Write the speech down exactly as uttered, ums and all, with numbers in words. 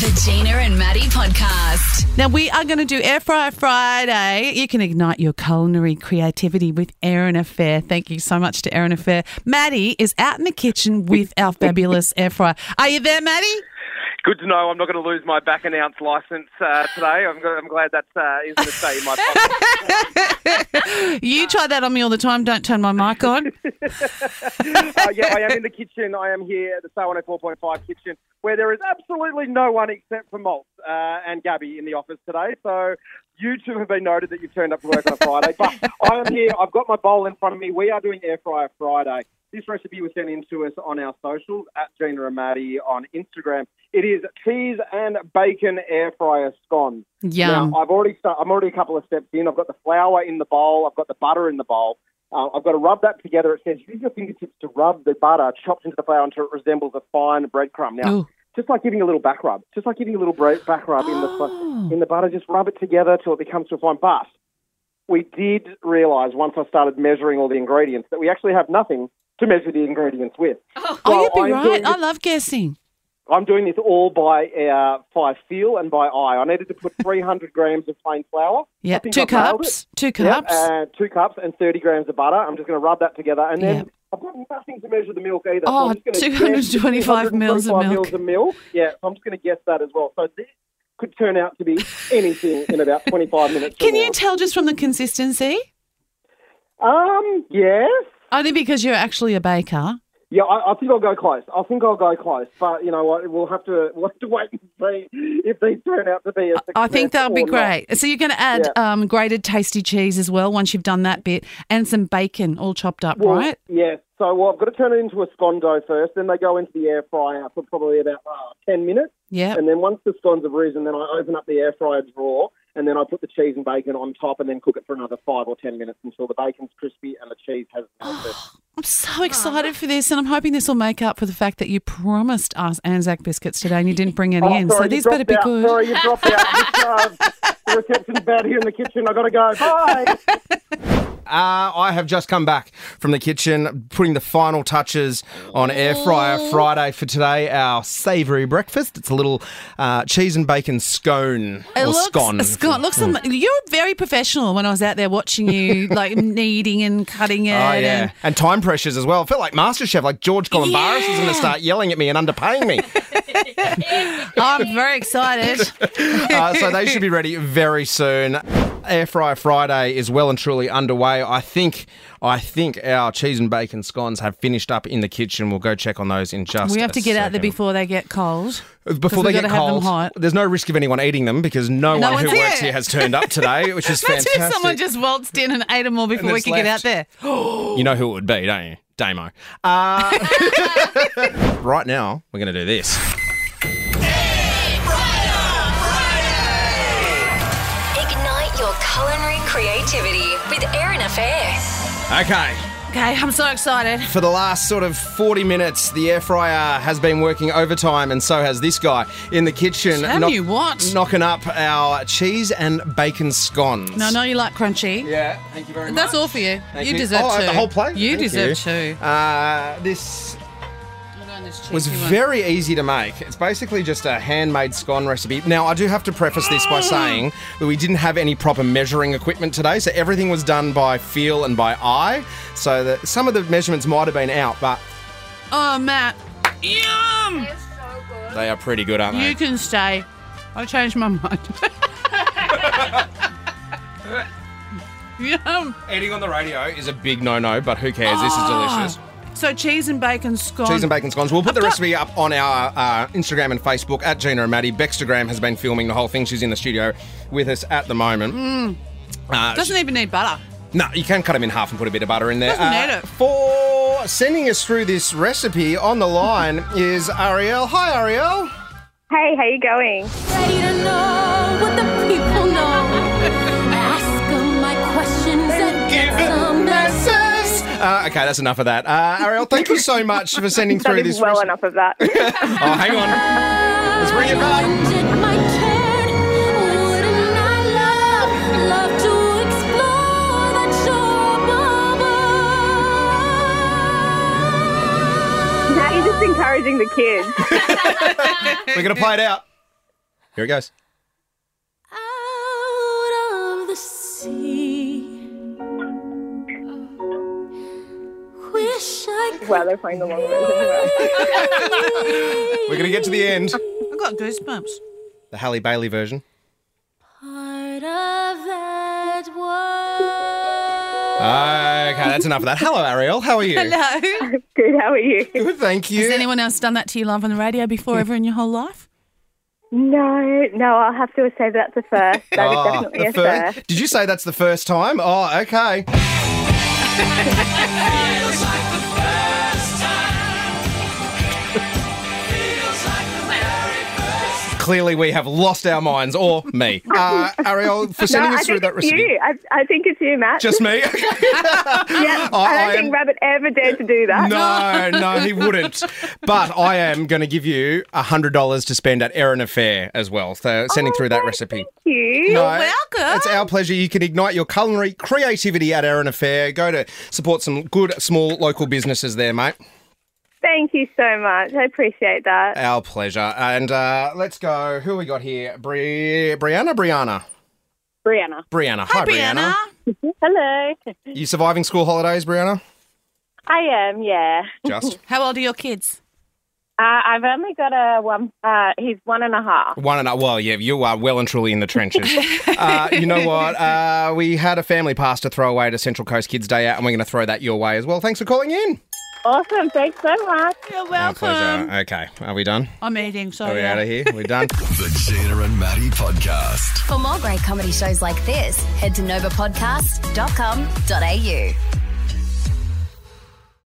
The Gina and Maddie podcast. Now, we are going to do Air Fryer Friday. You can ignite your culinary creativity with Erin Affair. Thank you so much to Erin Affair. Maddie is out in the kitchen with our fabulous air fryer. Are you there, Maddie? Good to know I'm not going to lose my back announce licence uh, today. I'm, I'm glad that uh, is going to stay in my pocket. You try that on me all the time. Don't turn my mic on. uh, yeah, I am in the kitchen. I am here at the Star one oh four point five kitchen, where there is absolutely no one except for Malt uh, and Gabby in the office today. So you two have been noted that you've turned up to work on a Friday. But I am here. I've got my bowl in front of me. We are doing Air Fryer Friday. This recipe was sent in to us on our socials, at Gina and Maddie on Instagram. It is cheese and bacon air fryer scones. Yum. Now, I've already start, I'm already a couple of steps in. I've got the flour in the bowl. I've got the butter in the bowl. Uh, I've got to rub that together. It says use your fingertips to rub the butter chopped into the flour until it resembles a fine breadcrumb. Now, Ooh. just like giving a little back rub, just like giving a little bread, back rub Oh. in the in the butter, just rub it together till it becomes to a fine. But we did realise once I started measuring all the ingredients that we actually have nothing to measure the ingredients with. Oh, So you'd be I'm right. doing this- I love guessing. I'm doing this all by uh, by feel and by eye. I needed to put three hundred grams of plain flour. I Yeah, think two I've nailed cups. it. Two Yep, cups. uh, two cups and thirty grams of butter. I'm just going to rub that together. And then Yep. I've got nothing to measure the milk either. Oh, I'm just gonna two hundred twenty-five guess mils of two hundred twenty-five milk. mils of milk. Yeah, so I'm just going to guess that as well. So this could turn out to be anything in about twenty-five minutes. Can from you now. tell just from the consistency? Um, yes. Only because you're actually a baker. Yeah, I, I think I'll go close. I think I'll go close, but you know what? We'll have to we'll have to wait and see if these turn out to be a success. I think they'll be or not. great. So you're going to add Yeah. um, grated tasty cheese as well once you've done that bit, and some bacon all chopped up, Well, right? Yes. So well, I've got to turn it into a scone dough first. Then they go into the air fryer for probably about uh, ten minutes. Yeah. And then once the scones have risen, then I open up the air fryer drawer, and then I put the cheese and bacon on top, and then cook it for another five or ten minutes until the bacon's crispy and the cheese has melted. I'm so excited for this, and I'm hoping this will make up for the fact that you promised us Anzac biscuits today and you didn't bring any Oh, in. sorry, So you these better dropped be out. good. Sorry, you dropped out. Just, uh, the reception's bad here in the kitchen. I've got to go. Bye. Uh, I have just come back from the kitchen, putting the final touches on Air Fryer Friday for today, our savoury breakfast. It's a little uh, cheese and bacon scone It or looks, scone. a scone. Looks am- You're very professional when I was out there watching you, like kneading and cutting it. Oh, yeah. And And time pressures as well. I felt like MasterChef, like George Columbaris was going to start yelling at me and underpaying me. I'm very excited. uh, so they should be ready very soon. Air Fryer Friday is well and truly underway. I think I think our cheese and bacon scones have finished up in the kitchen. We'll go check on those in just We have a to get out there second. before they get cold. Before we've they gotta get have them cold, hot. there's no risk of anyone eating them because no, No one who one's works here. here has turned up today, which is Imagine fantastic. if someone just waltzed in and ate them all before we it's could get out left. there. You know who it would be, don't you? Damo. Uh, right now, we're going to do this. Ignite your culinary creativity with Erin Affair. Okay. Okay, I'm so excited. For the last sort of forty minutes, the air fryer has been working overtime, and so has this guy in the kitchen. Tell knock- you what. Knocking up our cheese and bacon scones. No, I know you like crunchy. Yeah, thank you very much. That's all for you. Thank you, you. deserve Oh, two. the whole plate? You Thank deserve you. two. Uh, this was very easy to make. It's basically just a handmade scone recipe. Now, I do have to preface this by saying that we didn't have any proper measuring equipment today, so everything was done by feel and by eye. So that some of the measurements might have been out, but Oh, Matt. Yum! they are pretty good, aren't they? You can stay. I changed my mind. Yum. Eating on the radio is a big no-no, but who cares? This is delicious. So cheese and bacon scone. Cheese and bacon scones. We'll put I've the got- recipe up on our uh, Instagram and Facebook at Gina and Maddie. Bextagram has been filming the whole thing. She's in the studio with us at the moment. Uh, Doesn't even need butter. No, you can cut them in half and put a bit of butter in there. Doesn't need it. For sending us through this recipe on the line is Ariel. Hi, Ariel. Hey, how you going? Ready to know what the people know. Ask them my questions and get some answers. Uh, okay, that's enough of that. Uh, Ariel, thank you so much for sending That through is this well recipe. enough of that. Oh, hang on. Let's bring it back. It might turn. Wouldn't I love, love to explore that shore above? Now you're just encouraging the kids. We're going to play it out. Here it goes. Out of the sea. Wish I could. Wow, they're playing the long version as well. We're going to get to the end. I've got goosebumps. The Halle Bailey version. Part of that world. Okay, that's enough of that. Hello, Ariel. How are you? Hello. Good, how are you? Good, thank you. Has anyone else done that to you live on the radio before ever in your whole life? No, no, I'll have to say that's a first. That is Oh, definitely the a first- first. Did you say that's the first time? Oh, okay. Clearly, we have lost our minds, or me. Uh, Ariel, for No, sending I us through think that it's recipe. you. I, I think it's you, Matt. Just me? yeah. I- I don't I think am- Rabbit ever dared to do that. No, no, he wouldn't. But I am going to give you one hundred dollars to spend at Erin Affair as well. So sending Oh, through that thank recipe. you. No, welcome. It's our pleasure. You can ignite your culinary creativity at Erin Affair. Go to support some good, small, local businesses there, mate. Thank you so much. I appreciate that. Our pleasure. And uh, let's go. Who we got here? Bri- Brianna? Brianna? Brianna. Brianna. Hi, Brianna. Hello. You surviving school holidays, Brianna? I am, yeah. Just How old are your kids? Uh, I've only got a one. Uh, he's one and a half. one and a Well, yeah, you are well and truly in the trenches. uh, you know what? Uh, we had a family pass to throw away to Central Coast Kids Day out, and we're going to throw that your way as well. Thanks for calling in. Awesome. Thanks so much. You're Our welcome. pleasure. Okay, are we done? I'm eating, so Are we yeah. out of here? We're done? The Gina and Maddie Podcast. For more great comedy shows like this, head to nova podcast dot com dot a u.